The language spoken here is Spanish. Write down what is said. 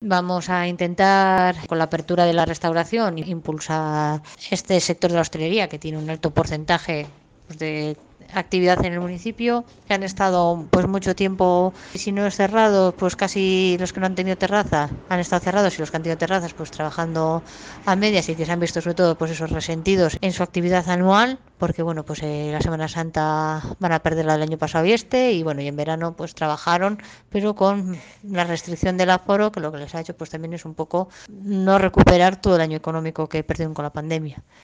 Vamos a intentar, con la apertura de la restauración, impulsar este sector de la hostelería, que tiene un alto porcentaje pues, de actividad en el municipio, que han estado pues mucho tiempo, si no es cerrado, pues casi los que no han tenido terraza han estado cerrados, y los que han tenido terrazas pues trabajando a medias, y que se han visto sobre todo pues esos resentidos en su actividad anual, porque bueno, pues la Semana Santa van a perder la del año pasado y bueno, y en verano pues trabajaron, pero con la restricción del aforo, que lo que les ha hecho pues también es un poco no recuperar todo el año económico que perdieron con la pandemia.